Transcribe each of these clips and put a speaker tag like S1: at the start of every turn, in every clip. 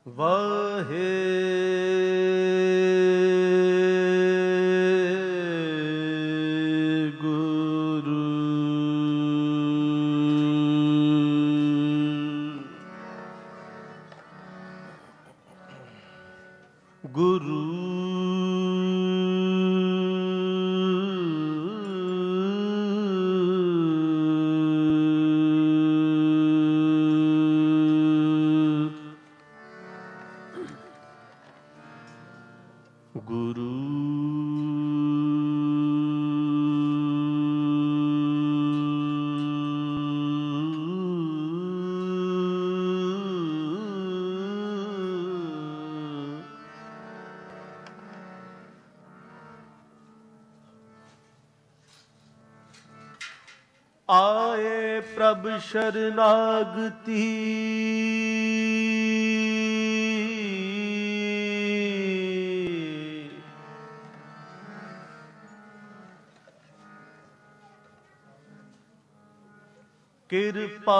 S1: ਵਾਹਿਗੁਰੂ ਗੁਰੂ ਗੁਰੂ ਆਏ ਪ੍ਰਭ ਸ਼ਰਨਾਗਤੀ ਕਿਰਪਾ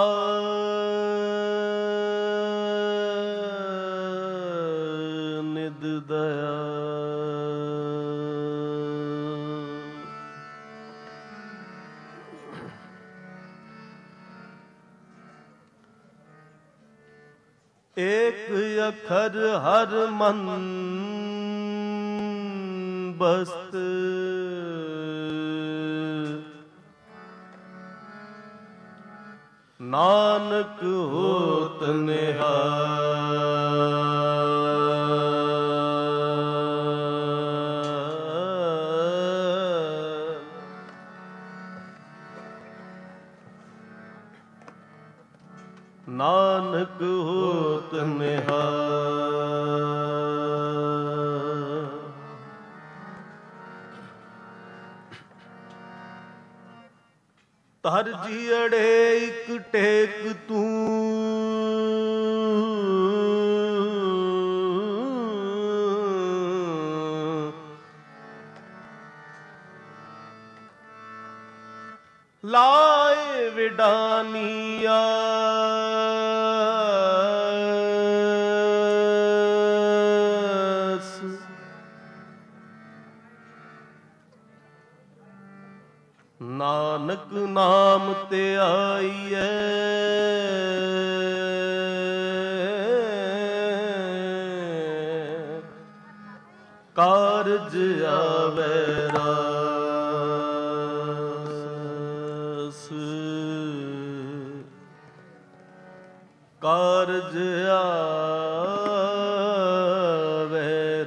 S1: ਨਿਧ ਦਇਆ ਏਕ ਅਖਰ ਹਰ ਮਨ ਬਸਤ ਨਾਨਕ ਹੋਤ ਨਿਹਾਲ। ਨਾਨਕ ਹੋਤ ਨਿਹਾਲ। ਧਰ ਜੀਅੜੇ ਇਕ ਟੇਕ ਤੂੰ ਲਾਏ ਵਿਡਾਨੀਆ ਨਾਨਕ ਨਾਮ ਤੇ ਆਈਐ ਕਾਰਜ ਆਵੈ ਰਾਸ। ਕਾਰਜ ਆਵੈ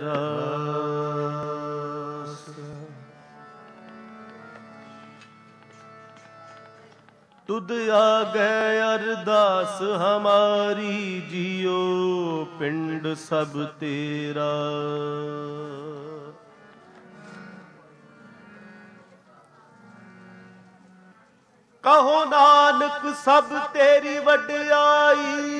S1: ਰਾਸ। ਤੁਧ ਆਗੈ ਅਰਦਾਸ ਹਮਾਰੀ ਜੀਓ ਪਿੰਡ ਸਭ ਤੇਰਾ। ਕਹੋ ਨਾਨਕ ਸਭ ਤੇਰੀ ਵਡਿਆਈ।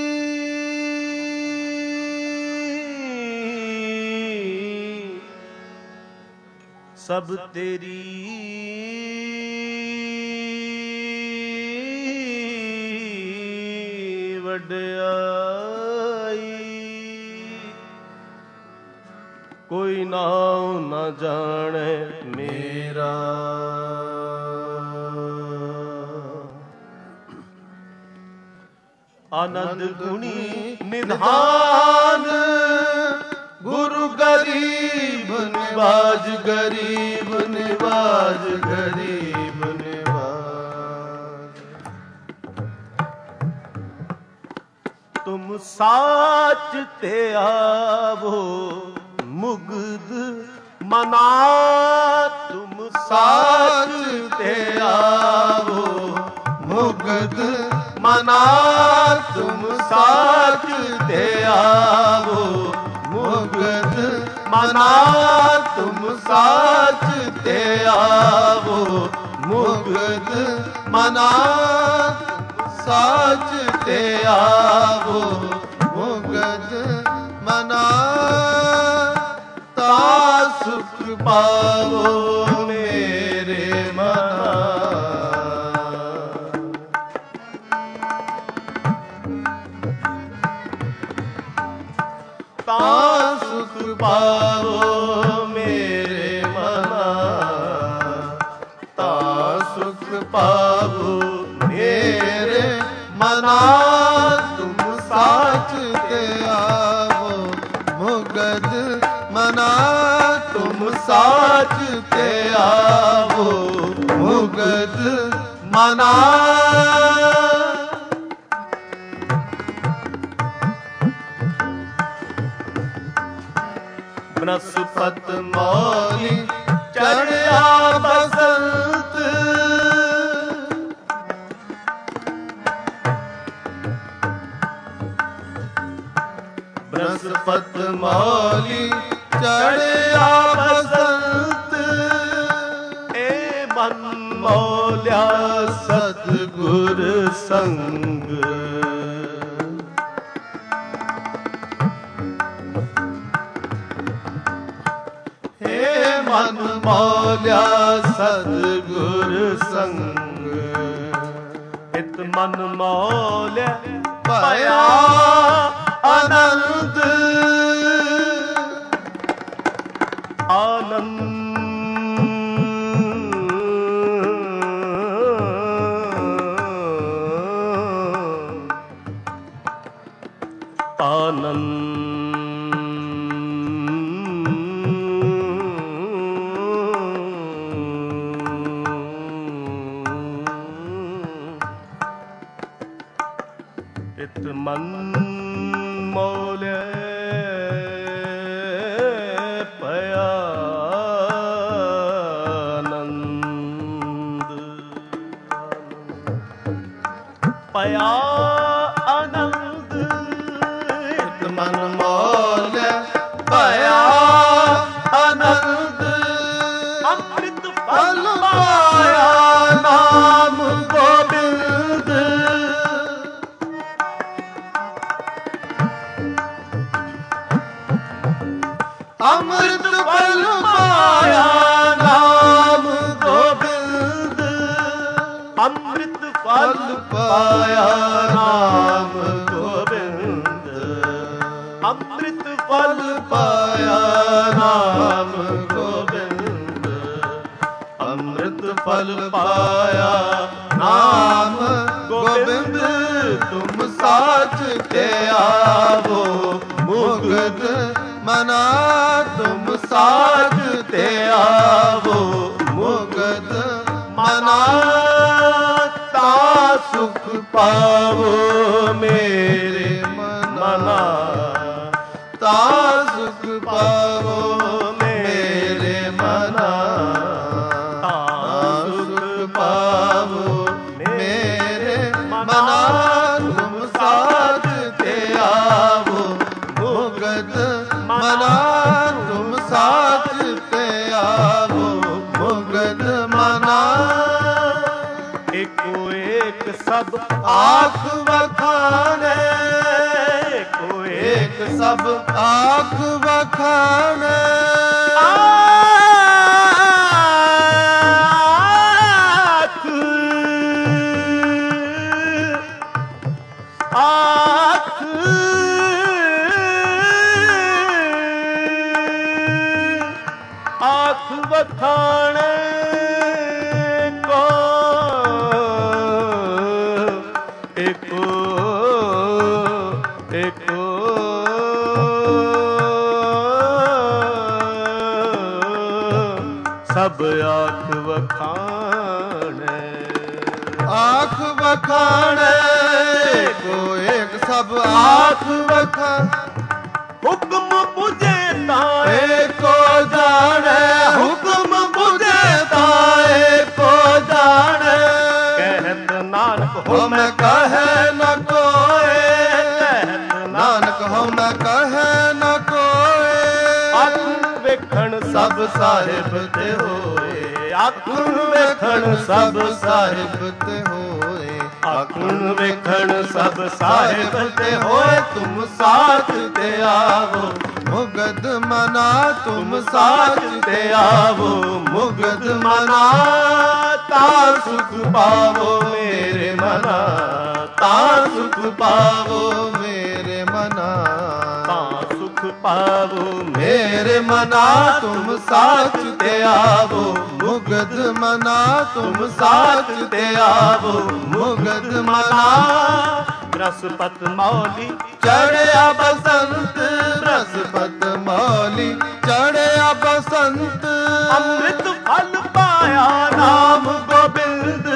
S1: ਸਭ ਤੇਰੀ ਵਡਿਆਈ। ਕੋਈ ਨਾਉ ਨਾ ਜਾਣੈ ਮੇਰਾ। ਆਨੰਦ ਗੁਣੀ ਨਿਧਾਨ ਗੁਰੂ ਗਰੀਬ ਨਿਵਾਜ। ਗਰੀਬ ਨਿਵਾਜ ਗਰੀਬ ਨਿਵਾਜ। ਤੁਮ ਸਾਚ ਤੇ ਆਵੋ ਮੁਗਧ ਮਨਾ। ਤੁਮ ਸਾਚ ਤੇ ਆਵੋ ਮੁਗਧ ਮਨਾ। ਤੁਮ ਸਾਚ ਤੇ ਆਵੋ ਮੁਗਧ ਮਨਾ। ਤੁਮ ਸਾਚ ਤੇ ਆਵੋ ਮੁਗਧ ਮਨਾ। ਸਾਚ ਤੇ ਆਵੋ ਮੁਗਧ ਮਨਾ। ਤਾ ਸੁਖ ਪਾਵੋ ਮੇਰੇ ਮਨਾ। ਤਾਂ ਸੁਖ ਪਾਵੋ ਮੇਰੇ ਮਨਾ, ਤਾਂ ਸੁਖ ਪਾਵੋ ਮੇਰੇ ਮਨਾ। ਤੁਮ ਸਾਚ ਤੇ ਆਵੋ ਮੁਗਦ ਮਨਾ, ਤੁਮ ਸਾਚ ਤੇ ਆਵੋ ਮੁਗਦ ਮਨਾ। ਬਨਸਪਤ ਮੋਲੀ ਚੜ੍ਹਿਆ ਬਸੰਤ, ਬਨਸਪਤ ਮੋਲੀ ਚੜ੍ਹਿਆ ਬਸੰਤ। ਏ ਮਨ ਮੋਲਿਆ ਸਤਿਗੁਰ ਸੰਗ, ਮਨ ਮੋਲਿਆ ਸਤਿਗੁਰ ਸੰਗ। ਇਤ ਮਨ ਮੋਲਿਆ ਭਇਆ ਆਨੰਦ, ਆਨੰਦ ਆਨੰਦ ਇਤ ਮਨ ਮੋਲਿਆ ਭਇਆ ਆਨੰਦ, ਭਇਆ ਆਨੰਦ। ਇਤ ਮਨ ਮੋਲਿਆ ਭਇਆ ਆਨੰਦ, ਅੰਮ੍ਰਿਤ ਫਲ ਪਾਇਆ ਨਾਮ ਗੋਬਿੰਦ। ਅੰਮ੍ਰਿਤ ਫਲ ਪਾਇਆ ਨਾਮ ਗੋਬਿੰਦ, ਅੰਮ੍ਰਿਤ ਫਲ ਪਾਇਆ ਨਾਮ ਗੋਬਿੰਦ, ਅੰਮ੍ਰਿਤ ਫਲ ਪਾਇਆ ਨਾਮ ਗੋਬਿੰਦ, ਅੰਮ੍ਰਿਤ ਫਲ ਪਾਇਆ ਨਾਮ ਗੋਬਿੰਦ। ਤੁਮ ਸਾਚ ਤੇ ਆਵੋ ਮੁਗਦ ਮਨਾ, ਤੁਮ ਸਾਚ ਤੇ ਆਵੋ ਮੁਗਦ ਮਨਾ। ਤਾਂ ਸੁਖ ਪਾਵੋ ਮੇਰੇ ਮਨਾ, ਤਾਂ ਸੁਖ ਪਾਵੋ ਮੇਰੇ ਮਨਾ, ਤਾਂ ਸੁਖ ਪਾਵੋ ਮੇਰੇ ਮਨਾ। ਤੁਮ ਸਾਚ ਤੇ ਆਵੋ ਮੁਗਦ ਮਨਾ, ਤੁਮ ਸਾਚ ਤੇ ਆਵੋ ਮੁਗਦ ਮਨਾ। ਏਕੋ ਏਕ ਸਭ ਆਖ ਵਖਾਣੈ, ਏਕੋ ਏਕ ਸਭ ਆਖ ਵਖਾਣੈ। ਆਖ ਆਖ ਵਖਾਣੈ ਕੋ, ਏਕੋ ਏਕੋ ਸਭ ਆਖ ਵਖਾਣੈ, ਆਖ ਵਖਾਣੈ ਏਕੋ ਏਕ ਸਭ ਆਖ ਵਖਾਣੈ। ਹੁਕਮ ਬੁਝੇ ਤਾਂ ਏਕੋ ਜਾਣੈ, ਹੁਕਮ ਬੁਝੇ ਤਾਂ ਏਕੋ ਜਾਣੈ। ਕਹਿਤ ਨਾਨਕ ਹੋ ਮੈਂ ਕਹੈ ਨ ਕੋਇ, ਕਹਿਤ ਨਾਨਕ ਹੋ ਮੈਂ ਕਹੈ ਨ ਕੋਇ। ਅੱਖ ਵੇਖਣ ਸਭ ਸਾਹਿਬ ਤੇ ਹੋਏ, ਅੱਖ ਵੇਖਣ ਸਭ ਸਾਹਿਬ ਤੇ ਹੋਏ, ਅੱਖ ਵੇਖਣ ਸਭ ਸਾਹਿਬ ਤੇ ਹੋਏ। ਤੁਮ ਸਾਚ ਤੇ ਆਵੋ ਮੁਗਦ ਮਨਾ, ਤੁਮ ਸਾਚ ਤੇ ਆਵੋ ਮੁਗਦ ਮਨਾ। ਤਾਂ ਸੁਖ ਪਾਵੋ ਮੇਰੇ ਮਨਾ, ਤਾਂ ਸੁਖ ਪਾਵੋ ਮੇਰੇ ਮਨਾ, ਤਾਂ ਸੁਖ
S2: पावो।
S1: मेरे मना तुम साच ते आवो, मुगद मना तुम साच ते आवो, मुगद मना।
S2: बृहस्पत मौली
S1: चढ़िया बसंत, बृहस्पत मौली चढ़िया बसंत।
S2: अमृत फल पाया नाम गोबिंद।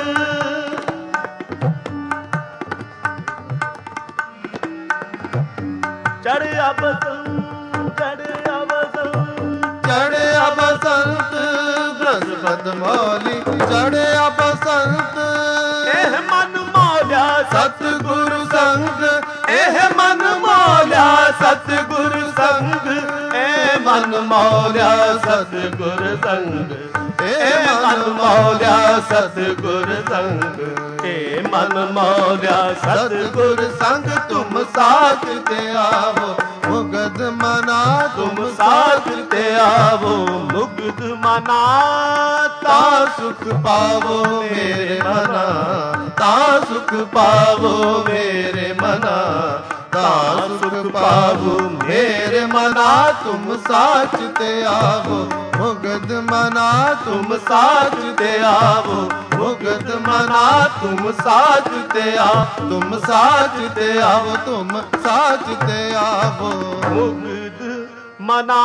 S2: चढ़िया बसंत, चढ़िया बसंत,
S1: चढ़िया बसंत, बृहस्पत मौली चढ़िया बसंत।
S2: एह मन मौल्या
S1: सतगुरु संग,
S2: एह मन मौल्या सतगुरु संग। ए मन मौल्या सतगुरु संग, ए मन मौल्या सतगुरु संग, ए मन मौल्या
S1: सतगुरु संग तुम साथ ते आवो, मुगद मना
S2: तुम साथ ते आवो, मुग्ध मना।
S1: ता सुख पावो मेरे मना, ता सुख पावो मेरे मना, ता सुख पावो मेरे मना। तुम साच ते आवो, मुगद मना तुम साच ते आवो, मुगद मना तुम साच ते आओ, तुम साच ते आवो, तुम साच ते आवो।
S2: मुग्ध मना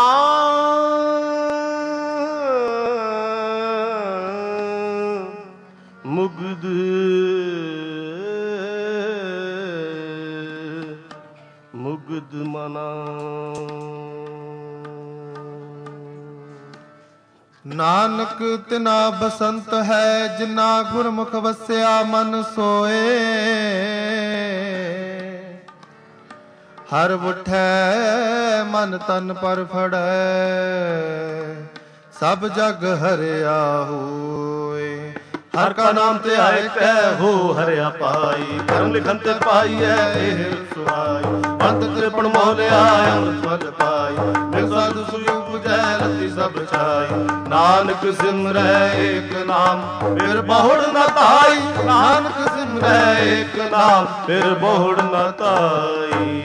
S2: मुग्ध मुग्ध मना।
S1: नानक तिना बसंत है, जिना गुरमुख वस्या मन सोए। हर उठै मन तन पर फड़ै, सब जग हरिया होए। हर का नाम ते आए कै हो हरिया पाई, करम लिखन ते पाई है सुहाई। अंत त्रिपण मोलिया अमृत फल पाई, बिन साधु सुख उपजै रति सब छाई। नानक सिमरै एक नाम फिर बहुड़ न ताई, नानक सिमरै एक नाम
S2: फिर बहुड़ न ताई।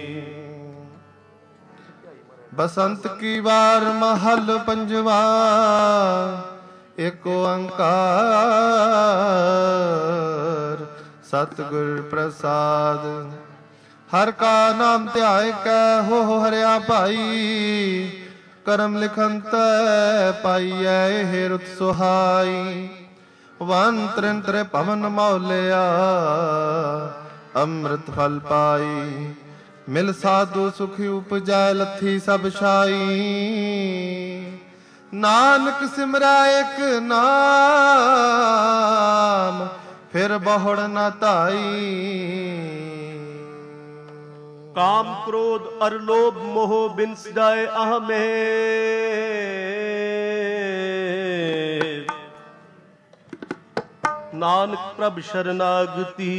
S1: बसंत की बार महल पंजवा, एक ओंकार सतगुर प्रसाद। हर का नाम ध्याय कै हो हरिया भाई, करम लिखन तै पाइयै हे रुत सुहाई। वन त्रिन त्रे पवन मौलिया अमृत फल पाई, मिल साधु सुखी उपजै लथी सब छाई। नानक सिमरै एक नाम फिर बहुड़ न ताई।
S2: काम क्रोध अर लोभ मोह बिन जाए अह में, नानक प्रभ शरणागति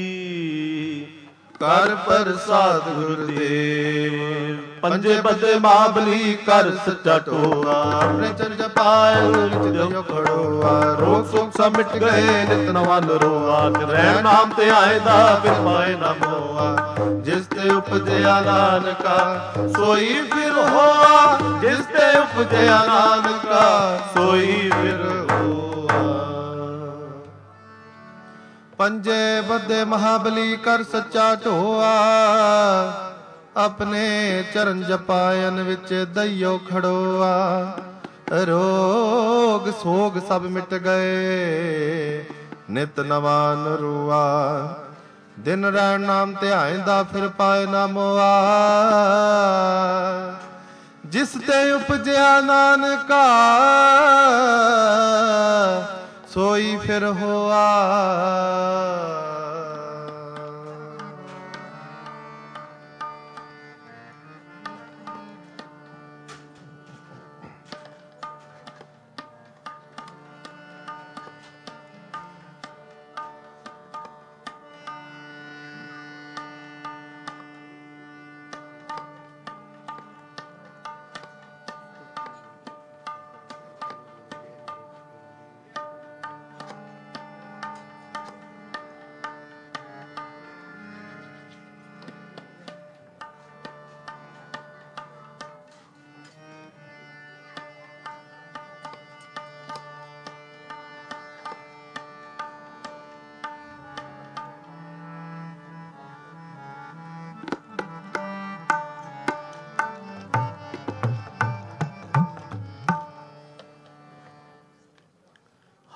S1: कर प्रसाद गुरुदेव। पंजे बदे महाबली कर सच्चा टोआ, अपने चर जपाए जो खड़ोआ। रोग शोक सब मिट गए नित नवा नरोआ, रैन नाम ते आएदा फिर पाए न मोआ। जिस ते उपजया नानका सोई फिर होआ, जिस ते उपजया नानका सोई फिर होआ। पंजे बदे महाबली कर सच्चा ढोआ, अपने चरण जपायन विच दइयो खड़ोआ। रोग सोग सब मिट गए नित नवा नरोआ, दिन रैन नाम ध्याइंदा फिर पाए ना मोआ। जिस ते उपजया नानका सोई फिर होआ।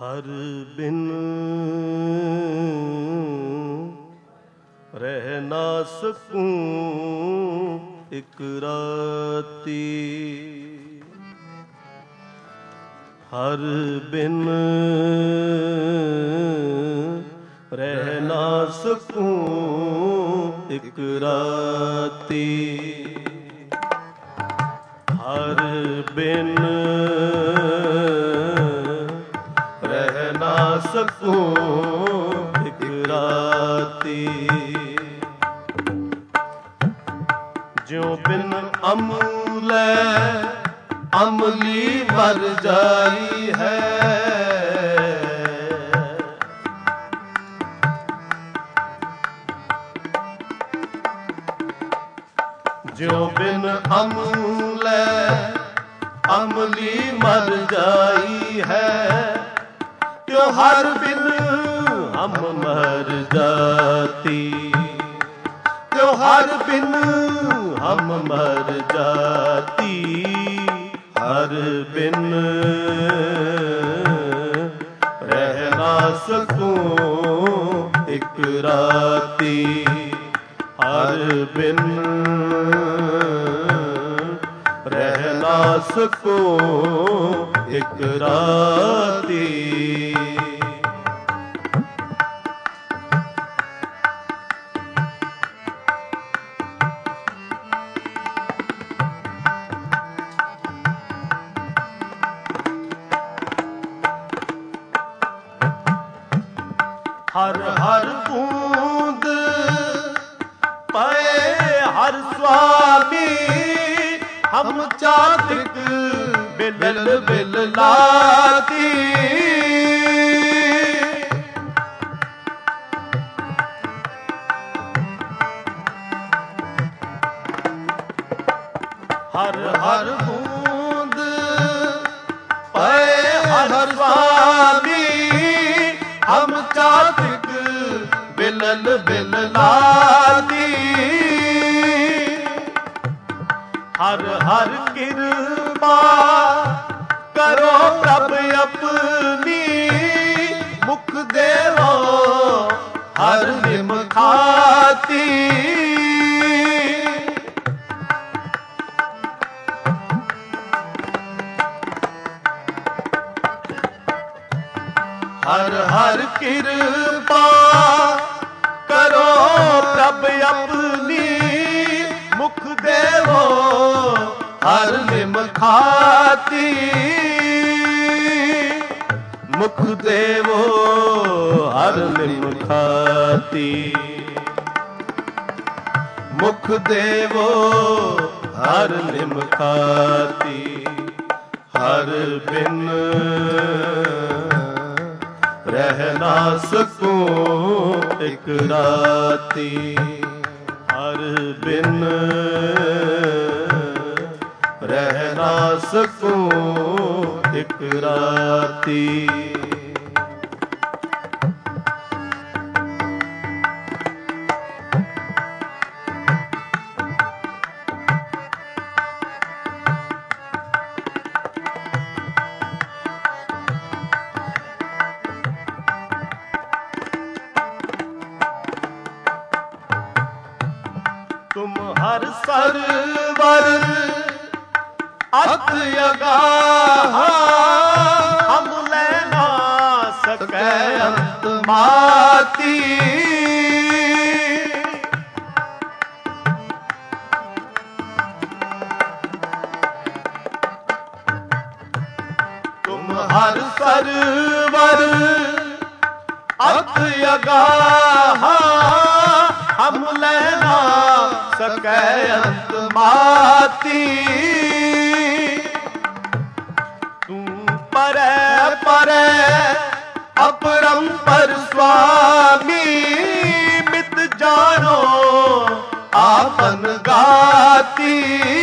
S2: हर बिन रह ना सकूं एक राती, हर बिन रह ना सकूं एक राती, हर बिन रह ना सकूं एक राती, ज्यों बिन अमूलै अमली मर जाई है, ज्यों बिन अमूलै अमली मर जाई है, त्यों हर बिन हम मर जाती, त्यों हर बिन हम मर जाती, हर बिन रह ना सकूं एक राती, हर बिन रह ना सकूं एक राती। हर हर बूंद पाए हर स्वामी, हम चातक बिल बिल लाती, हर हर बूंद पाए हर स्वामी, हम चातक बिलल बिल लाती, हर हर कृपा करो प्रभ अपनी, मुख देवो हर निम खाती, हर हर कृपा करो प्रभ अपनी, मुख देवो हर निम खाती, मुख देवो हर निम खाती, मुख देवो हर निम खाती, हर बिन रह ना सकूं एक राती, हर बिन रह ना सकूं एक राती। तुम हर सरवर अत अगाह, हम ले ना सकै अंत माती, तुम हर सरवर अत अगाह, हम ले ना सकै अंत माती, तू परै परै अपरंपर स्वामी, मित जानो आपन गाती,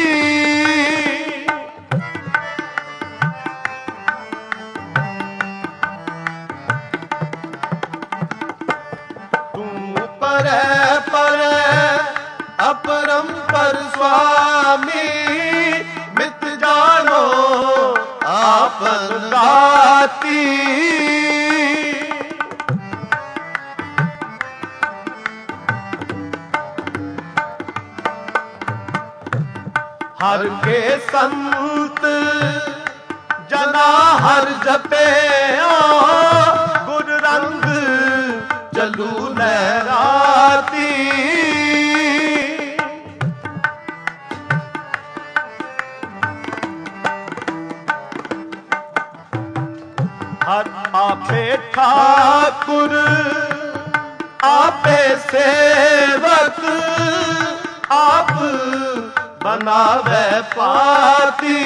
S2: तू परै परै अपरंपर स्वामी, मित जानो आपन गाती,
S1: हर के संत जना हर जपे गुर रंग चलू लहराती। हर आपे ठाकुर आपे सेवक आप बनावे पाती।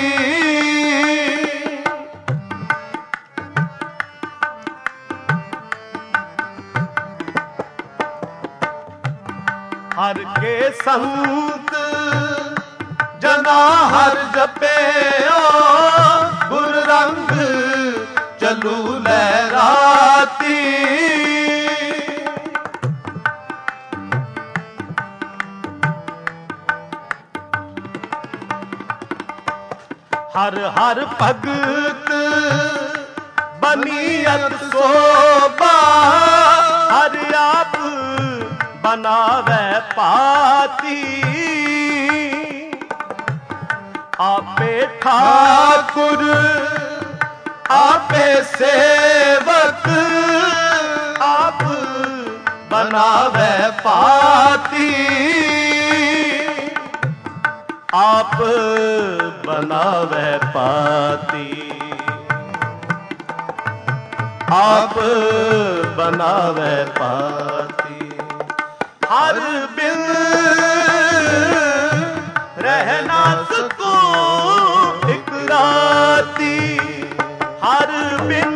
S1: हर के संत जना हर जपे गुर रंग चलू लहराती। हर हर भगत बनियत शोभा हर आप बनावे पाती। आपे ठाकुर आपे सेवक आप बनावे पाती। आप बनावे पाती। आप बनावे पाती। हर बिन रहना सकूं एक राती। हर बिन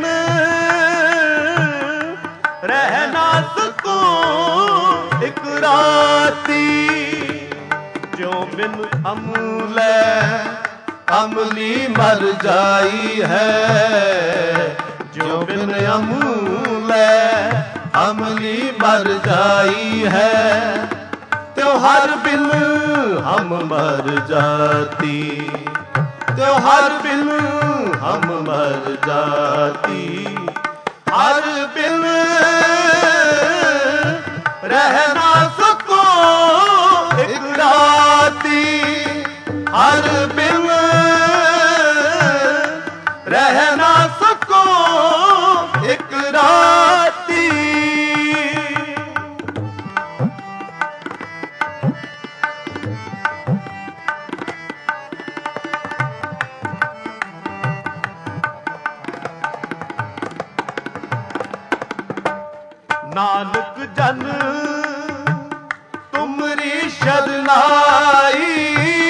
S1: रहना सकूं एक राती। जो बिन अमूले अमली मर जाई है। जो बिन अमूले अमली मर जाई है। त्यों हर बिन हम मर जाती। त्यों हर बिन हम मर जाती। हर बिन रहना सको एक राती। हर बिन रहना सको एक राती। नानक जन तुमरी शरनाई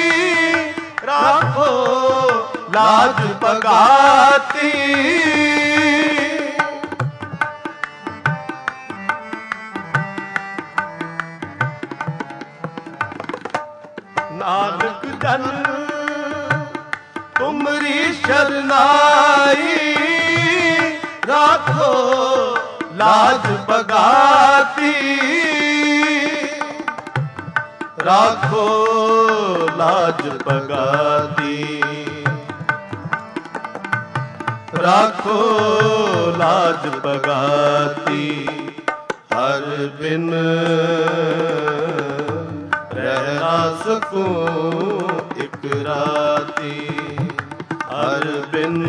S1: राखो लाज बगाती। नानक जन तुमरी शरनाई राखो लाज बगाती। राखो लाज बगाती। राखो लाज बगाती। हर बिन रहना सकूं एक राती। हर बिन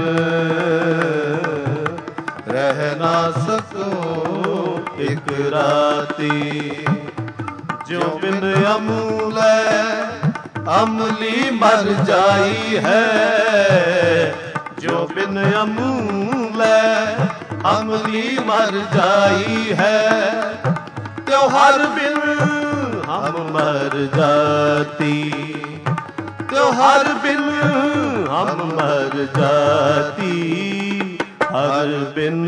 S1: रहना सकूं एक राती। जो बिन अमूले अमली मर जाई है। जो बिन अमूले अमली मर जाई है। त्यों हर बिन हम मर जाती। त्यों हर बिन हम मर जाती। हर बिन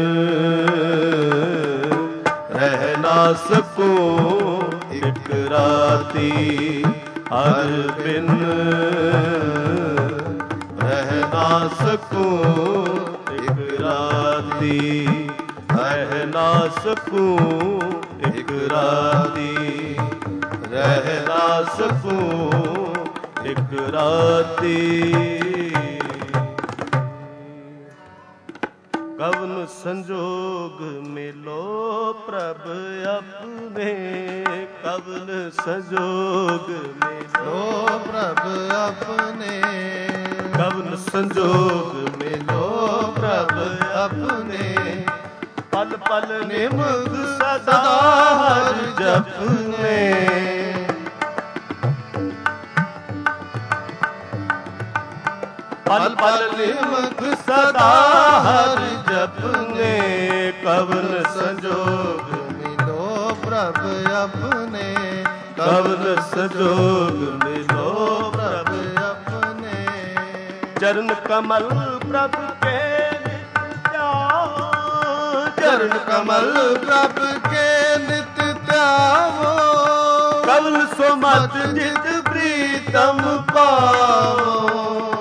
S1: रह ना सकूं एक राती। हर बिन रह ना सकूं एक राती। रह ना सकूं एक राती। रह ना सकूं एक राती। कवन संजोग मिलो प्रभ अपने। कवन संजोग मिलो
S3: प्रभ अपने।
S1: ਸੰਜੋਗ ਮਿਲੋ ਪ੍ਰਭ ਆਪਣੇ।
S2: ਪਲ ਪਲ
S1: ਨਿਮਕ ਸਦਾ ਹਰਿ ਜਪਨੇ।
S2: ਪਲ ਪਲ ਨਿਮਕ ਸਦਾ ਹਰਿ ਜਪਨੇ। ਕਵਨ
S1: ਸੰਜੋਗ ਮਿਲੋ ਪ੍ਰਭ ਆਪਣੇ।
S2: ਕਵਨ ਸੰਜੋਗ ਮਿਲੋ ਪ੍ਰਭ
S1: ਆਪਣੇ।
S2: ਚਰਨ ਕਮਲ ਪ੍ਰਭ ਕੇ ਨਿਤ ਧਿਆਵੋ।
S1: ਚਰਨ ਕਮਲ ਪ੍ਰਭ ਕੇ ਨਿਤ ਧਿਆਵੋ।
S2: ਕਵਨ ਸੋ ਮਤ ਜਿਤ ਪ੍ਰੀਤਮ ਪਾਵੋ।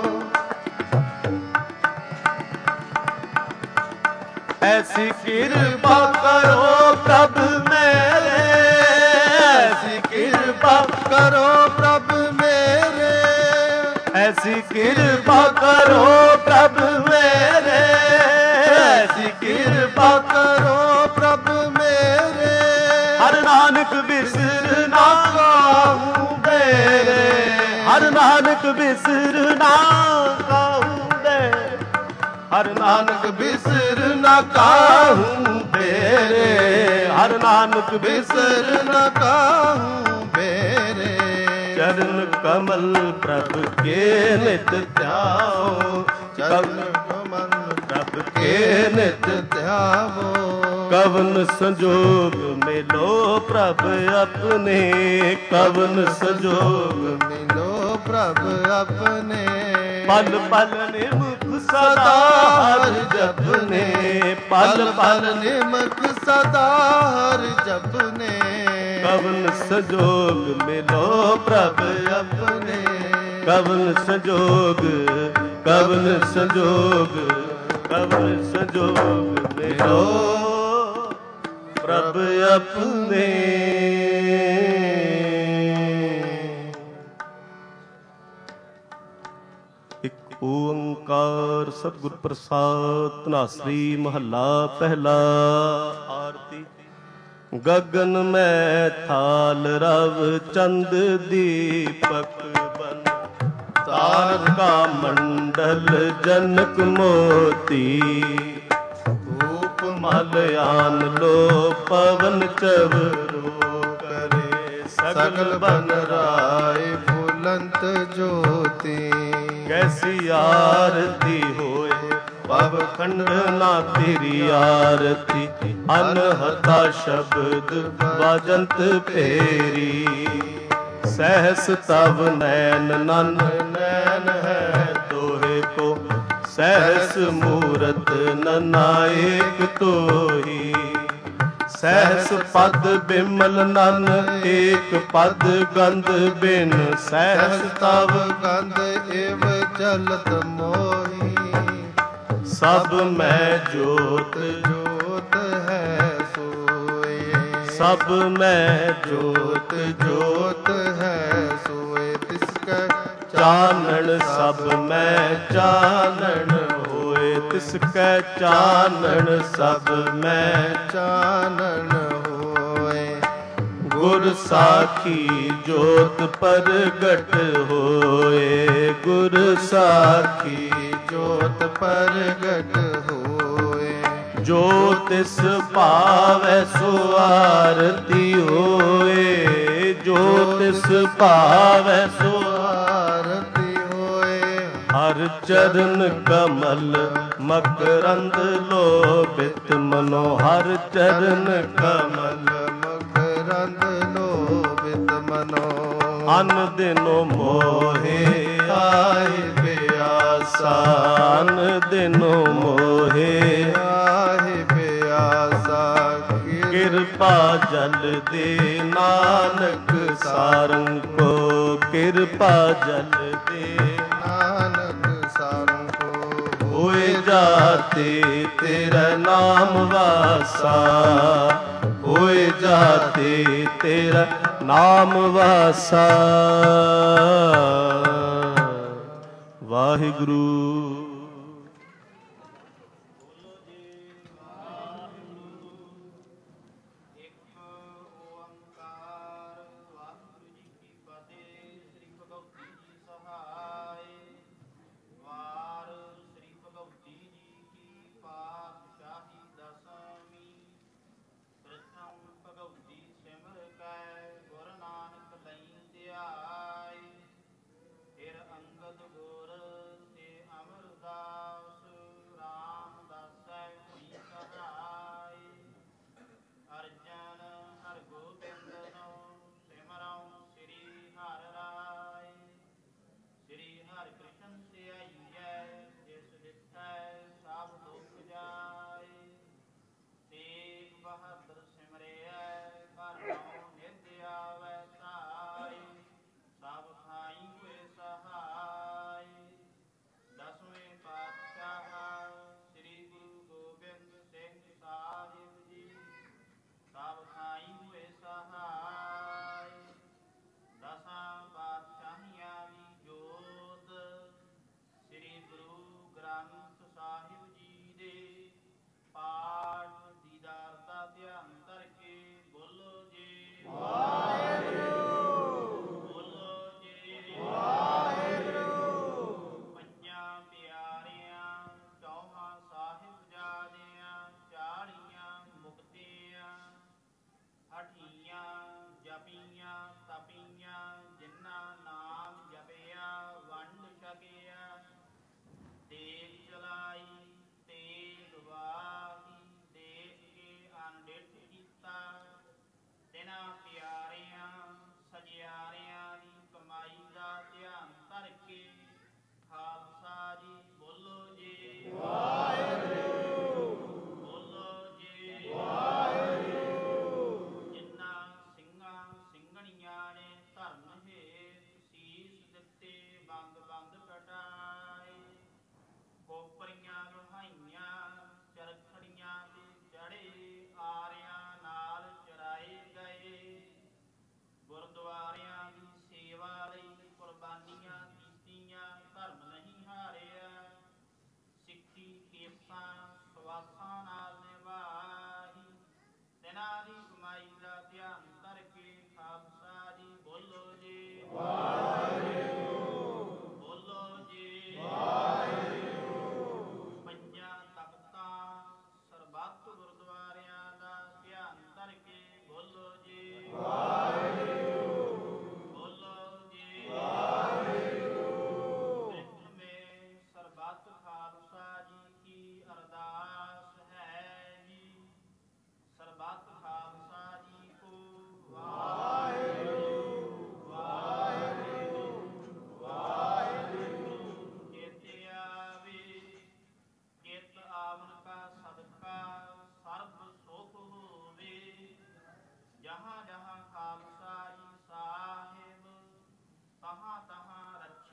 S2: ਐਸੀ ਕਿਰਪਾ ਕਰੋ ਪ੍ਰਭ ਮੇਰੇ। ਐਸੀ ਕਿਰਪਾ
S1: ਕਰੋ ਪ੍ਰਭ ਮੇਰੇ।
S2: ਐਸੀ ਕਿਰਪਾ ਕਰੋ ਪ੍ਰਭ ਮੇਰੇ। ਐਸੀ ਕਿਰਪਾ
S1: ਕਰੋ ਪ੍ਰਭ ਮੇਰੇ।
S2: ਹਰ ਨਾਨਕ ਬਿਸਰ ਨਾ ਕਾਹੂ ਬੇਰੇ। ਹਰ ਨਾਨਕ ਬਿਸਰ ਨਾ ਕਾਹੂ ਬੇਰੇ। ਹਰ
S1: ਨਾਨਕ ਬਿਸਰ ਨਾ ਕਾਹੂ ਬੇਰੇ।
S2: ਹਰ ਨਾਨਕ
S1: ਬਿਸਰ ਨਾ ਕਾਹੂ ਬੇਰੇ।
S2: ਚਰਨ ਕਮਲ ਪ੍ਰਭ ਕੇ ਨਿਤ ਧਿਆਓ।
S1: ਚਰਨ ਕਮਲ ਪ੍ਰਭ ਕੇ ਨਿਤ ਧਿਆਵੋ।
S2: ਕਵਨ ਸੰਜੋਗ ਮਿਲੋ ਪ੍ਰਭ ਆਪਣੇ। ਕਵਨ ਸੰਜੋਗ
S1: ਮਿਲੋ ਪ੍ਰਭ ਆਪਣੇ।
S2: ਪਲ ਪਲ ਨਿਮਕ
S1: ਸਦਾ ਹਰਿ ਜਪਨੇ। ਪਲ ਪਲ ਨਿਮਕ ਸਦਾ ਹਰਿ ਜਪਨੇ।
S2: ਕਵਨ ਸੰਜੋਗ ਮਿਲੋ ਪ੍ਰਭ
S1: ਆਪਣੇ।
S2: ਕਵਨ ਸੰਜੋਗ ਕਵਨ ਸੰਜੋਗ ਕਵਨ ਸੰਜੋਗ ਮਿਲੋ ਪ੍ਰਭ ਆਪਣੇ। ਇੱਕ ਓੰਕਾਰ ਸਤਿਗੁਰ ਪ੍ਰਸਾਦ। ਧਨਾਸਰੀ ਮਹੱਲਾ ਪਹਿਲਾ। ਆਰਤੀ। ਗਗਨ ਮੈਂ ਥਾਲ ਰਵ ਚੰਦ ਦੀਪਕ ਬਨ। ਤਾਰਕਾ ਮੰਡਲ ਜਨਕ ਮੋਤੀ। ਧੂਪ ਮਲ ਆਨ ਲੋ ਪਵਨ ਚਵਰੋ ਕਰੇ।
S1: ਸਗਲ ਬਨ ਰਾਏ ਫੁਲੰਤ ਜੋਤੀ।
S2: ਕੈਸੀ ਆਰਤੀ ਹੋਏ ਪਵ ਖੰਡਨਾ ਤੇਰੀ ਆਰਤੀ। ਅਨਹਤਾ ਸ਼ਬਦ ਵਾਜੰਤ ਫੇਰੀ। ਸਹਿਸ ਤਵ ਨੈਨ ਨਨ ਨੈਨ ਹੈ ਤੋਹੇ ਕੋ। ਸਹਿਸ ਮੂਰਤ ਨਨਾਇਕ ਤੋਹੀ। ਸਹਿਸ ਪਦ ਬਿਮਲ ਨਨ ਏਕ ਪਦ ਗੰਧ ਬਿਨ। ਸਹਿਸ ਤਵ
S1: ਗੰਧ ਇਵ ਚਲਤ ਮੋਹੀ।
S2: ਸਭ ਮੈਂ ਜੋਤ
S1: ਜੋਤ ਹੈ ਸੋਏ।
S2: ਸਭ ਮੈਂ
S1: ਜੋਤ ਜੋਤ ਹੈ ਸੋਏ। ਤਿਸ ਕੈ
S2: ਚਾਨਣ ਸਭ ਮੈਂ ਚਾਨਣ ਹੋਏ। ਤਿਸ ਕੈ ਚਾਨਣ ਸਭ ਮੈਂ
S1: ਚਾਨਣ ਹੋਏ।
S2: ਗੁਰ ਸਾਖੀ ਜੋਤ ਪ੍ਰਗਟ ਹੋਏ। ਗੁਰ ਸਾਖੀ
S1: ਜੋਤ ਪ੍ਰਗਟ ਹੋਏ।
S2: ਜੋ ਤਿਸ ਭਾਵੈ ਸੋ ਆਰਤੀ ਹੋਏ। ਜੋ ਤਿਸ ਭਾਵੈ ਸੋ
S1: ਆਰਤੀ ਹੋਏ।
S2: ਹਰ ਚਰਨ ਕਮਲ ਮਕਰੰਦ ਲੋਭਿਤ ਮਨੋ। ਹਰ ਚਰਨ ਕਮਲ
S1: ਮਕਰੰਦ ਲੋਭਿਤ ਮਨੋ।
S2: ਅਨ ਦਿਨੋ ਮੋਹੇ ਆਏ ਪਿਆਸਾ। ਅਨ ਦਿਨੋ ਮੋਹੇ
S1: ਆਏ ਪਿਆਸਾ।
S2: ਕਿਰਪਾ ਜਲ ਦੇ ਨਾਨਕ ਸਾਰੰਗ ਕੋ। ਕਿਰਪਾ ਜਲ ਦੇ
S1: ਨਾਨਕ ਸਾਰੰਗ ਕੋ।
S2: ਹੋਏ ਜਾਤੇ ਤੇਰਾ ਨਾਮ ਵਾਸਾ। ਹੋਏ ਜਾਤੇ ਤੇਰਾ ਨਾਮ ਵਾਸਾ। ਵਾਹਿਗੁਰੂ।
S3: ਵਾਰ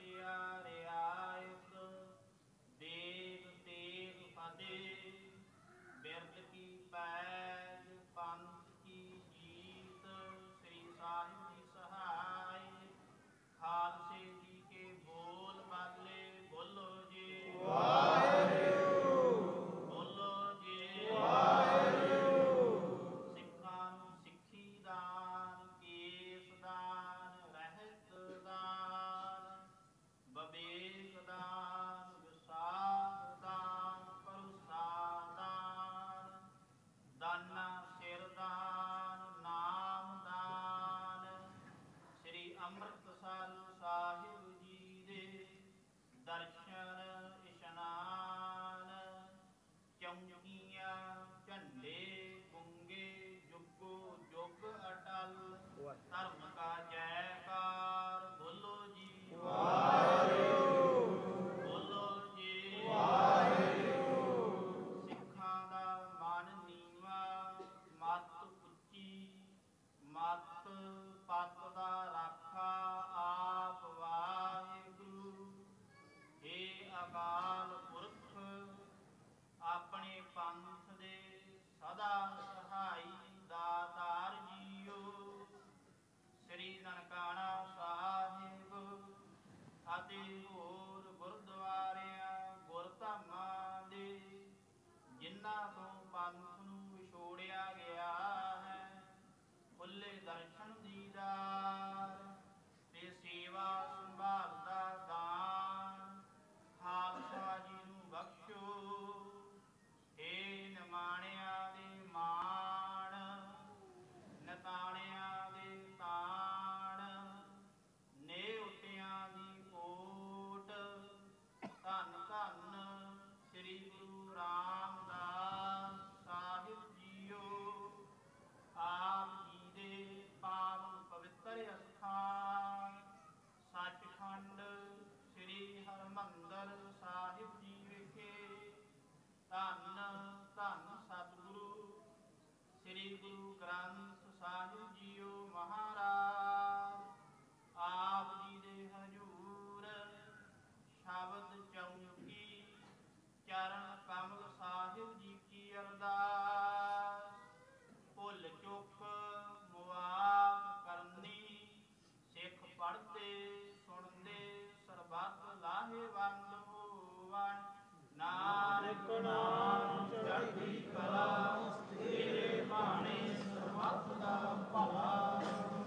S3: ਰਖਿਆ ਰਿਆਇਤ ਦੇਗ ਤੇਗ ਫਤੇ ਬਿਰਦ ਕੀ ਪੈਜ ਪੰਥ ਕੀ ਜੀਤ ਸ੍ਰੀ ਸਾਹਿਬ ਜੀ ਸਹਾਈ ਖਾਲਸੇ ਜੀ ਕੇ ਬੋਲ ਬਾਲੇ ਬੋਲੋ ਜੀ ਵਾਹਿਗੁਰੂ ਬੋਲੋ ਜੀ ਵਾਹਿਗੁਰੂ ਸਿੱਖਾਂ ਨੂੰ ਸਿੱਖੀ ਦਾਨ ਕੇਸ ਦਾਨ ਰਹਿਤ ਦਾਨ ਬਵੇਕ ਦਾਨ ਵਿਸਾਖ ਦਾਨ ਪਰੁਸਾ ਦਾਨ ਦਾਨਾ ਸਿਰ ਦਾਨ ਨਾਮ ਦਾਨ ਸ੍ਰੀ ਅੰਮ੍ਰਿਤਸਰ ਸਾਹਿਬ ਜੀ ਦੇ ਦਰਸ਼ਨ ਇਸ਼ਨਾਨ ਚੌਂਕੀਆਂ ਝੰਡੇ ਗੁੰਗੇ ਜੁਗੋ ਜੁਗ ਅਟਲ ਧਰਮ ਕਾ ਜੈਕਾਰ ਬੋਲੋ ਜੀ ਵਾਹਿਗੁਰੂ ਬੋਲੋ ਜੀ ਵਾਹਿਗੁਰੂ ਸਿੱਖਾਂ ਦਾ ਮਨ ਨੀਵਾ ਮੱਤ ਉੱਚੀ ਮੱਤ ਪੱਤ ਦਾ ਰਾਖਾ ਆਪ ਵਾਹਿਗੁਰੂ ਹੇ ਅਕਾਲ ਪੁਰਖ ਆਪਣੇ ਪੰਥ ਦੇ ਸਦਾ ਸਹਾਈ ਦਾਤਾਰ ਜੀਓ ਸ੍ਰੀ ਨਨਕਾਣਾ ਸਾਹਿਬ ਅਤੇ ਹੋਰ ਗੁਰਦੁਆਰਿਆਂ ਗੁਰਧਾਮਾਂ ਦੇ ਜਿਨ੍ਹਾਂ ਤੋਂ ਪੰਥ ਨੂੰ ਵਿਛੋੜਿਆ ਗਿਆ ਹੈ ਖੁੱਲੇ ਦਰਸ਼ਨ ਦੀਦਾਰ ਤੇ ਸੇਵਾ ਸੰਭਾਲ ਦਾ ਦਾਨ ਖਾਲਸਾ ਜੀ ਨੂੰ ਬਖਸ਼ੋ ਹੇ ਨਿਮਾਣਿਆਂ ਦੇ ਮਾਣ ਨਤਾਣਿਆਂ ਦੇ ਤਾਣ ਨੇਉਟਿਆਂ ਦੀ ਓਟ ਧੰਨ ਧੰਨ ਸ੍ਰੀ ਗੁਰੂ ਰਾਮਦਾਸ ਸਾਹਿਬ ਜੀਓ ਆਪ ਜੀ ਦੇ ਪਾਵਨ ਪਵਿੱਤਰ ਅਸਥਾਨ ਸੱਚਖੰਡ ਸ੍ਰੀ ਹਰਿਮੰਦਰ ਸਾਹਿਬ ਜੀ ਵਿਖੇ ਧੰਨ ਧੰਨ ਸਤਿਗੁਰੂ ਸ੍ਰੀ ਗੁਰੂ ਗ੍ਰੰਥ ਸਾਹਿਬ ਜੀਓ ਮਹਾਰਾਜ ਆਪ ਜੀ ਦੇ ਹਜ਼ੂਰ ਸ਼ਬਦ ਚੌਂਕੀ ਚਰਨ ਕਮਲ ਸਾਹਿਬ ਜੀ ਕੀ ਅਰਦਾਸ ਭੁੱਲ ਚੁੱਕ ਮੁਆਫ ਕਰਨੀ ਸਿੱਖ ਪੜ੍ਹਦੇ ਸੁਣਦੇ ਸਰਬੱਤ ਲਾਹੇਵੰਦ ਹੋਵਣ ਨਾਨਕ ਨਾਮ ਚੜ੍ਹਦੀ ਕਲਾ ਤੇਰੇ ਬਾਣੇ ਸਰਬੱਤ ਦਾ ਭਲਾ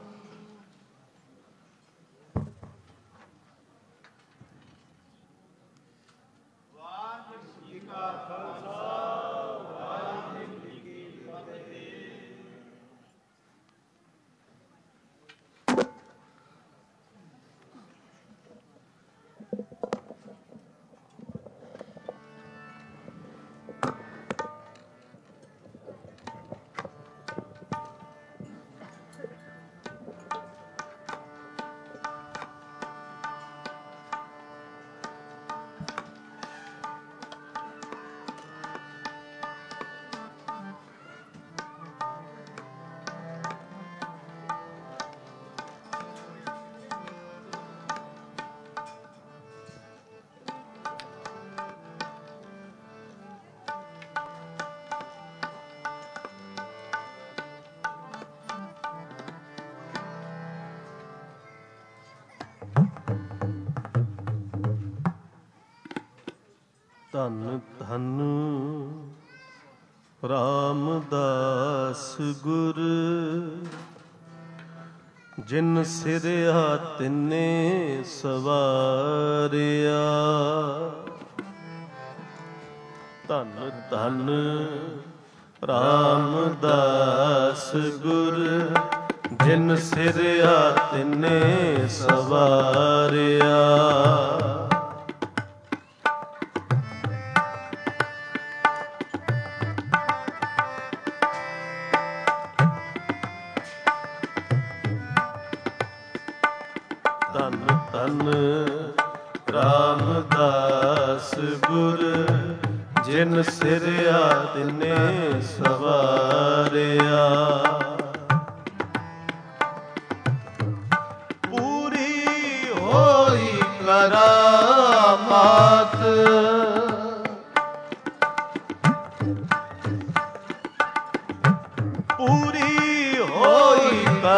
S3: ਵਾਹਿਗੁਰੂ ਜੀ ਕਾ ਖਾਲਸਾ ਵਾਹਿਗੁਰੂ ਜੀ ਕੀ ਫਤਿਹ।
S1: ਧੰਨ ਧੰਨ ਰਾਮਦਾਸ ਗੁਰ ਜਿਨ ਸਿਰਿਆ ਤਿਨੇ ਸਵਾਰਿਆ। ਧੰਨ ਧੰਨ ਰਾਮਦਾਸ ਗੁਰ ਜਿਨ ਸਿਰਿਆ ਤਿਨੇ ਸਵਾਰਿਆ। ਧੰਨ ਧੰਨ ਰਾਮਦਾਸ ਗੁਰ ਜਿਨ ਸਿਰਿਆ ਤਿਨੇ ਸਵਾਰਿਆ। ਪੂਰੀ ਹੋਈ करामात।
S2: पूरी होई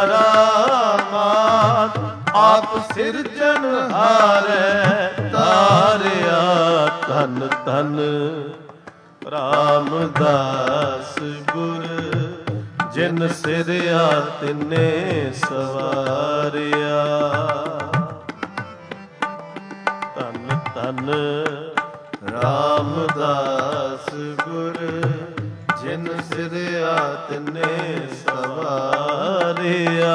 S2: करामात।
S1: आप सिरजनहारै तारिया
S2: धन धन रामदास गुर जिन सिरिया तिने सवारिया। धन धन
S1: रामदास गुर जिन सिरिया तिने
S2: सवारिया।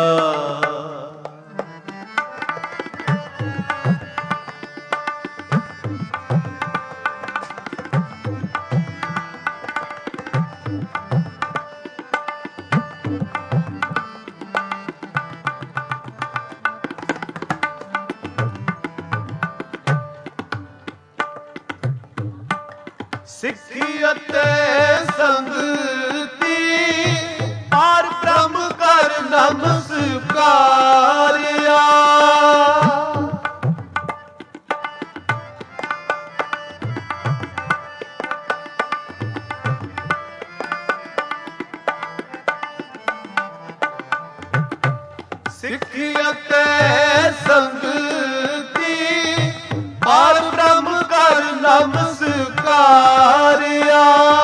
S1: सिखी अते संगति पार ब्रह्म कर नमस्कारिया। सिखी अते संगति पार ब्रह्म कर नमस्कारिया।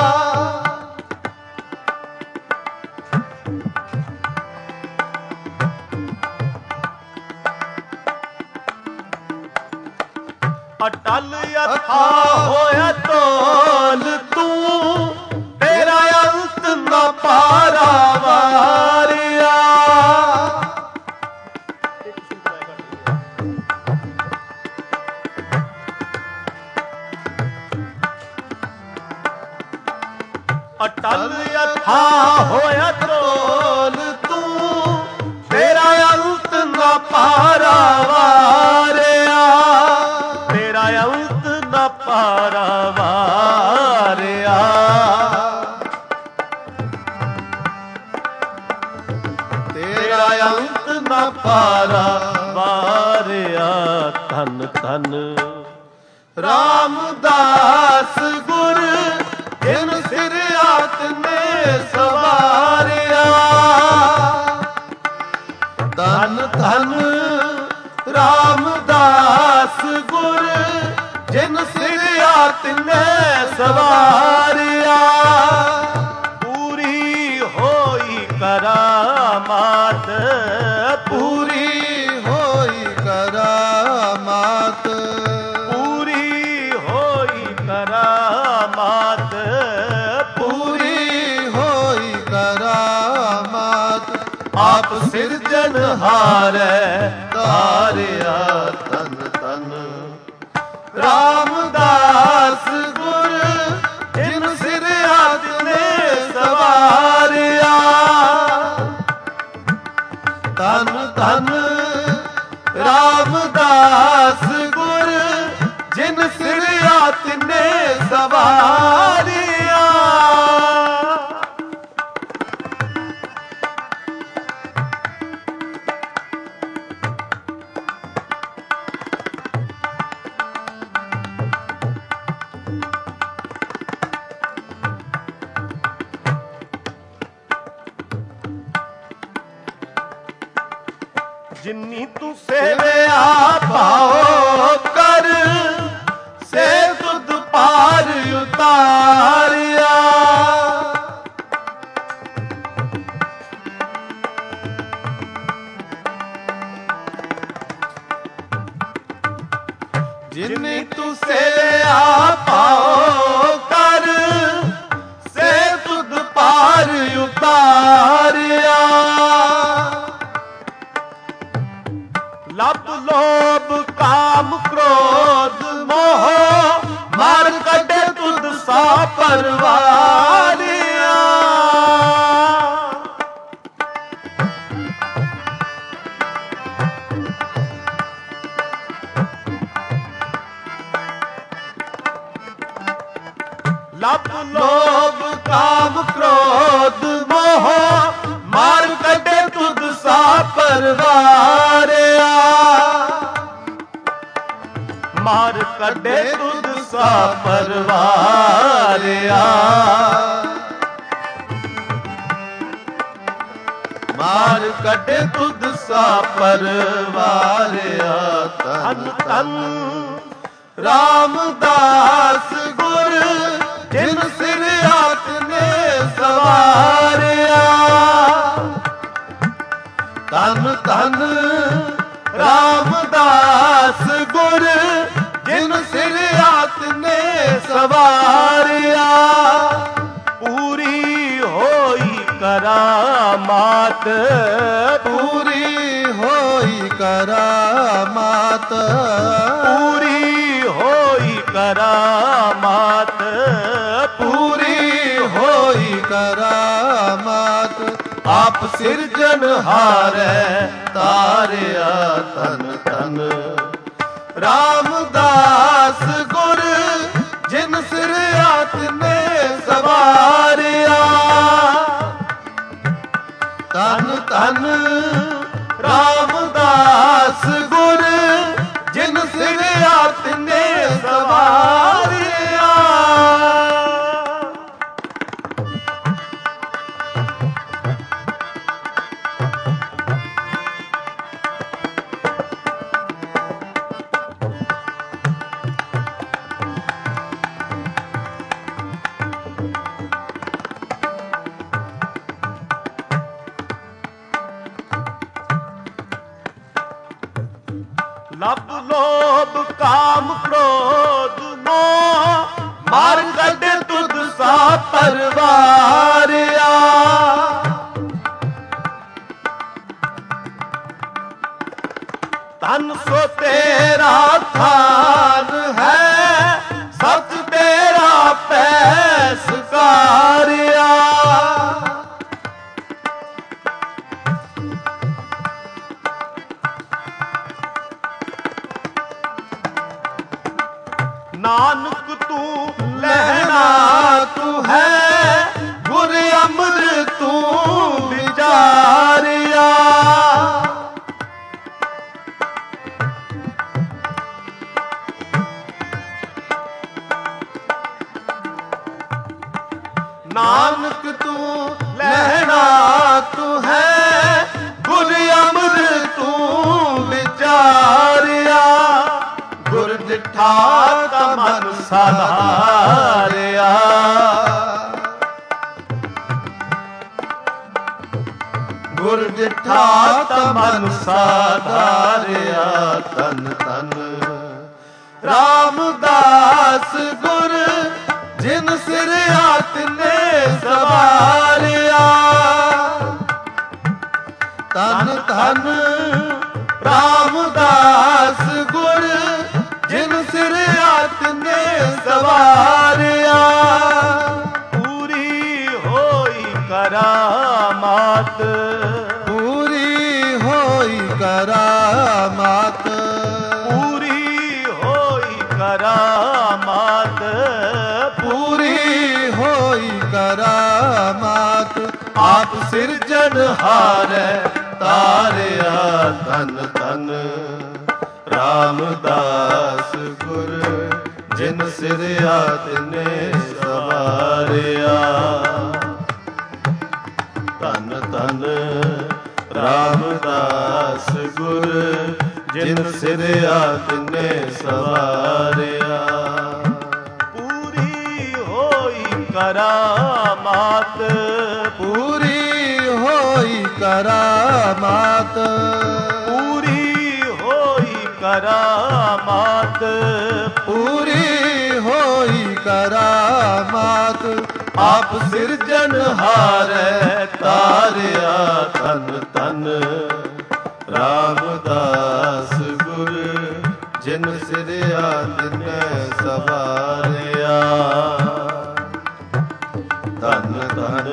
S2: अटल यथा होया तोल तू तेरा अंत न पारा वारिया। अटल यथा होया तोल तू तेरा अंत न पारा वारिया। तेरा अंत न पारा वारिया।
S1: तेरा अंत न पारा
S2: वारिया। धन धन
S1: रामदास गुर जिन सिरिया तिने सवारिया। धन धन रामदास गुर जिन सिरिया तिने सवारिया।
S2: पूरी होई करामात।
S1: पूरी होई करामात।
S2: पूरी होई करामात।
S1: पूरी होई करामात। आप सिरजनहारै तारिया। तन तन रामदास गुर जिन सिरिया तिने सवारिया। तन तन रामदास गुर जिन सिरिया तिने सवारिया।
S2: जिन्नी तू सेवया पाओ कर से तुद पार उतारिया।
S1: जिन्नी तू सेवया पाओ कर से तुद पार उतारिया।
S2: लब लोभ काम क्रोध मोह
S1: मार कटे तुद सा परवारिया।
S2: लब
S1: लोभ काम क्रोध मोह मार कटे तुद सा परवारिया।
S2: ਮਾਰ ਕੱਢੇ ਤੁਧ ਸਾ ਪਰਵਾਰਿਆ।
S1: ਮਾਰ ਕੱਢੇ ਤੁਧ ਸਾ ਪਰਵਾਰਿਆ। ਧੰਨ ਧੰਨ ਰਾਮਦਾਸ ਗੁਰ ਜਿਨ ਸਿਰ ਆਤ ਨੇ ਸਵਾਰਿਆ। ਧੰਨ ਧੰਨ ਰਾਮਦਾਸ ਗੁਰ ਜਿਨ ਸਿਰ ਆਤ ਨੇ ਸਵਾਰਿਆ।
S2: ਪੂਰੀ ਹੋਈ ਕਰਾਮਾਤ,
S1: ਪੂਰੀ ਹੋਈ ਕਰਾਮਾਤ।
S2: ਪੂਰੀ ਹੋਈ ਕਰਾਮਾਤ,
S1: ਪੂਰੀ ਹੋਈ ਕਰਾਮਾਤ। ਆਪ ਸਿਰਜਨਹਾਰੈ ਤਾਰਿਆ। ਧੰਨ ਧੰਨ ਰਾਮਦਾਸ ਗੁਰ ਜਿਨ ਸਿਰ ਆਤ ਨੇ ਸਵਾਰਿਆ। ਧੰਨ ਧੰਨ ਰਾਮਦਾਸ ਗੁਰ ਜਿਨ ਸਿਰ ਆਤ ਨੇ ਸਵਾਰਿਆ।
S2: ਲੱਭ ਲੋਭ ਕਾਮ ਕ੍ਰੋਧ ਮੋਹ
S1: ਮਾਰ ਕੱਢ ਤੁਧ ਸਾ ਪਰਵਾਰਿਆ।
S2: ਤਨ ਸੋ ਤੇਰਾ
S1: ਥਾਨ ਹੈ ਸਤ ਤੇਰਾ ਪੈ ਸਕਾਰਿਆ।
S2: ਨਾਨਕ ਤੂੰ
S1: ਲਹਿਣਾ ਤੂੰ ਹੈ ਗੁਰ ਅੰਮ੍ਰਿਤ ਤੂੰ ਵਿਚਾਰਿਆ। ਨਾਨਕ ਤੂੰ ਲਹਿਣਾ ਤੂੰ ਹੈ ਗੁਰ ਅੰਮ੍ਰਿਤ ਤੂੰ ਵਿਚਾਰਿਆ। ਗੁਰ ਡਿਠਾ ਤਾ ਮਨ ਸਾਧਾਰਿਆ। ਗੁਰ ਡਿਠਾ ਤਾ ਮਨ ਸਾਧਾਰਿਆ। ਧੰਨ ਧੰਨ ਰਾਮਦਾਸ ਗੁਰ ਜਿਨ ਸਿਰ ਆਤ ਨੇ ਸਵਾਰਿਆ। ਧੰਨ ਧੰਨ ਰਾਮਦਾਸ ਗੁਰ ਜਿਨ ਸਿਰ ਆਤ ਨੇ ਸਵਾਰਿਆ।
S2: ਪੂਰੀ ਹੋਈ ਕਰਾਮਾਤ,
S1: ਪੂਰੀ ਹੋਈ ਕਰਾਮਾਤ।
S2: ਪੂਰੀ ਹੋਈ ਕਰਾਮਾਤ,
S1: ਪੂਰੀ ਹੋਈ ਕਰਾਮਾਤ। ਆਪ ਸਿਰਜਨਹਾਰੈ ਤਾਰਿਆ। ਧੰਨ ਧੰਨ ਰਾਮਦਾਸ ਗੁਰ ਜਿਨ ਸਿਰ ਆਤ ਨੇ ਸਵਾਰਿਆ। ਧੰਨ ਧੰਨ ਰਾਮਦਾਸ ਗੁਰ ਜਿਨ ਸਿਰ ਆਤ ਨੇ ਸਵਾਰਿਆ।
S2: ਪੂਰੀ ਹੋਈ ਕਰਾਮਾਤ,
S1: ਪੂਰੀ ਹੋਈ ਕਰਾਮਾਤ।
S2: ਪੂਰੀ ਹੋਈ ਕਰਾਮਾਤ,
S1: ਪੂਰੀ ਹੋਈ ਕਰਾਮਾਤ। ਆਪ ਸਿਰਜਨਹਾਰੈ ਤਾਰਿਆ। ਧੰਨ ਧੰਨ ਰਾਮਦਾਸ ਗੁਰ ਜਿਨ ਸਿਰ ਆਤ ਨੇ ਸਵਾਰਿਆ। ਧੰਨ ਧੰਨ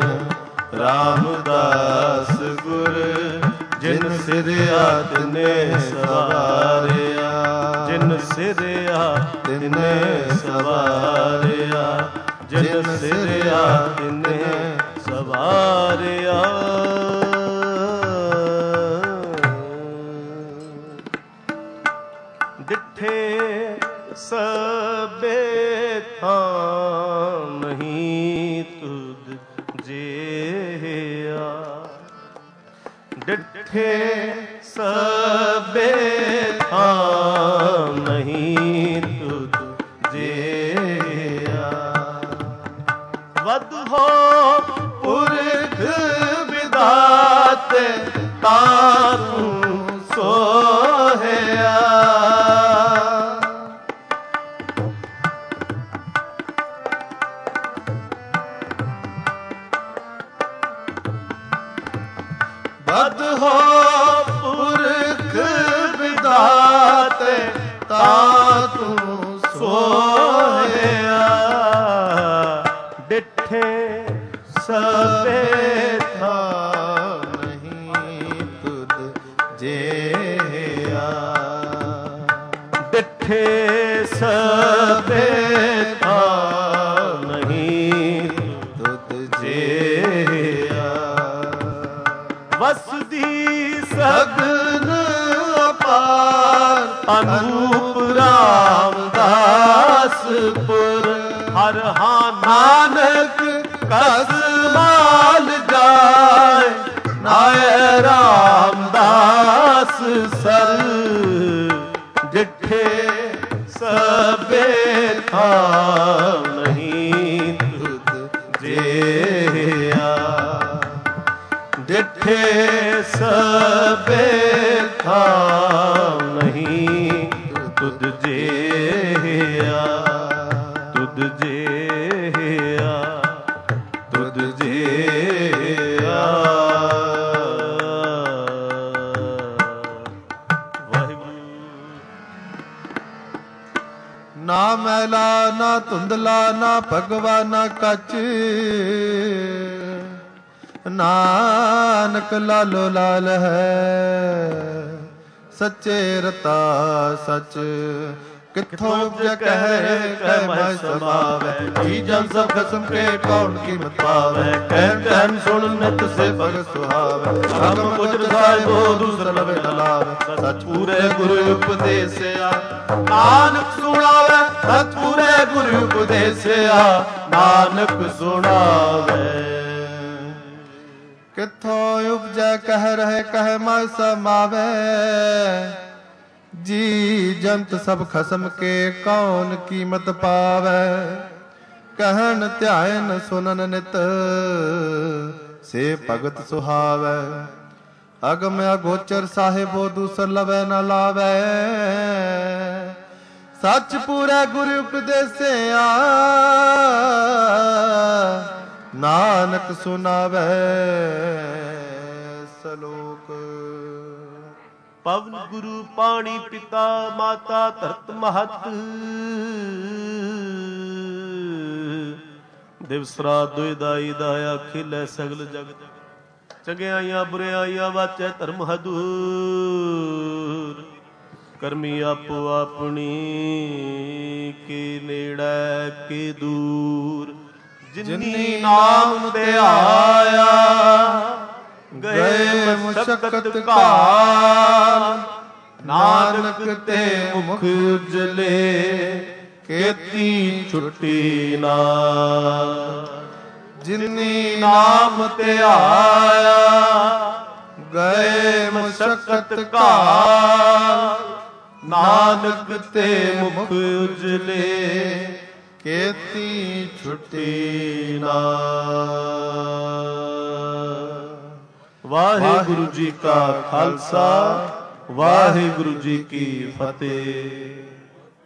S1: ਰਾਮਦਾਸ ਗੁਰ ਜਿਨ ਸਿਰ ਆਤ ਨੇ ਸਵਾਰਿਆ।
S2: ਜਿਨ ਸਿਰ ਆਤ
S1: ਨੇ ਸਵਾਰਿਆ।
S2: ਜਿਨ ਸਿਰ ਆਤ ਨੇ ਸਵਾਰਿਆ। ਡਿਠੇ ਸਭੇ ਥਾਂ ਨਹੀਂ ਤੁਧ ਜਿਆ, ਡਿਠੇ ਸਭੇ ਥਾਂ ਨਹੀਂ ਤੁਧ ਜਿਆ, ਵਧ ਹੋ ਪੁਰਖ ਵਿਦਾਤੇ ਤਾ ਤੂੰ ਸੋਹਿਆ, ਵਧ ਹੋ ਪੁਰਖ ਵਿਦਾਤੇ ਤਾ ਤੂੰ ਸੋਹਿਆ, ਡਿਠੇ ਸਭੇ ਥਾਂ ਨਹੀਂ ਤੁਧ ਜਿਆ, ਡਿਠੇ ਸਭੇ ਥਾਂ ਨਹੀਂ ਤੁਧ ਜਿਆ, ਵਸਦੀ ਸਗਨ ਅਪਾਰ ਅਨੂਪ ਰਾਮਦਾਸਪੁਰ, ਹਰ ਹਾਂ ਨਾਨਕ ਕਸ ਮਾਲ ਜਾਏ, ਨਾਏ ਰਾਮਦਾਸ ਸਰ, ਡਿਠੇ ਸਭੇ ਥਾਂ ਨਹੀਂ ਤੁਧ ਜਿਆ, ਡਿਠੇ ਸਭੇ ਥਾਂ ਨਹੀਂ ਤੁਧ ਜਿਆ, ਤੁਧ ਜਿਆ, ਤੁਧ ਜਿਆ। ਵਾਹਿਗੁਰੂ।
S1: ਨਾ ਮੈਲਾ ਨਾ ਧੁੰਦਲਾ ਨਾ ਭਗਵਾ ਨਾ ਕੱਚ, ਨਾਨਕ ਲਾਲੋ ਲਾਲ ਹੈ, ਸੱਚੇ ਰਤਾ ਸੱਚ ਕਿੱਥੋਂ ਉਪਜੈ ਕਹਿ ਕਹਿ ਮੈਂ ਸਮਾਵੈ, ਜੀ ਜਨ ਸਭ ਖਸਮ ਕੇ ਕੌਣ ਕੀਮਤ ਪਾਵੈ, ਕਹਿ ਕਹਿਨ ਸੁਣ ਨਿਤ ਸੇ ਭਗਤ ਸੁਹਾਵੈ, ਅਗਮ ਗੁਜਰ ਸਾਹਿਬੋ ਦੂਸਰ ਲਵੇ ਨ ਲਾਵੈ, ਸਚ ਪੂਰੇ ਗੁਰੂ ਉਪਦੇਸਿਆ ਨਾਨਕ ਸੁਣਾਵੈ, ਸਚ ਪੂਰੇ ਗੁਰੂ ਉਪਦੇਸਿਆ ਨਾਨਕ ਸੁਣਾਵੈ, ਕਿੱਥੋਂ ਉਪਜੈ ਕਹਿ ਰਹੇ ਕਹਿ ਮੈਂ ਸਮਾਵੈ, ਜੀ ਜੰਤ ਸਭ ਖਸਮ ਕੇ ਕੌਣ ਕੀਮਤ ਪਾਵੈ, ਕਹਿਣ ਧਿਆਨ ਸੁਨਨ ਨਿਤ ਸੇ ਭਗਤ ਸੁਹਾਵੈ, ਅਗਮ ਅਗੋਚਰ ਸਾਹਿਬੋ ਦੂਸਰ ਲਵੈ ਨ ਲਾਵੈ, ਸੱਚ ਪੂਰਾ ਗੁਰੂ ਉਪਦੇਸਿਆ ਨਾਨਕ ਸੁਨਾਵੈ, ਸਲੋਕ।
S2: ਪਵਨ ਗੁਰੂ ਪਾਣੀ ਪਿਤਾ ਮਾਤਾ ਧਰਤ ਮਹਤ, ਦਿਵਸ ਰਾਤ ਦੁਇਦਾਈ ਦਾਇਆ ਖਿਲੈ ਸਗਲ ਜਗਤ, ਚੰਗਿਆਈਆਂ ਬੁਰਿਆਈਆਂ ਵਾਚੈ ਧਰਮ ਹਦੂਰ, ਕਰਮੀ ਆਪੋ ਆਪਣੀ ਕੇ ਨੇੜੇ ਕੇ ਦੂਰ, ਜਿਨੀ ਨਾਮ ਤੇ ਆਇਆ ਗਏ ਮਸ਼ਕਤ ਕਾਲ, ਨਾਨਕ ਤੇ ਮੁਖ ਉਜਲੇ ਕੇਤੀ ਛੁੱਟੀ ਨਾਲ, ਜਿਨੀ ਨਾਮ ਤੇ ਆਇਆ ਗਏ ਮਸ਼ਕਤ ਕਾਲ, ਨਾਨਕ ਤੇ ਮੁਖ ਉਜਲੇ ਕੇਤੀ ਛੁੱਟੀ ਨਾਲ। ਵਾਹਿਗੁਰੂ ਜੀ ਕਾ ਖਾਲਸਾ, ਵਾਹਿਗੁਰੂ ਜੀ ਕੀ ਫਤਿਹ।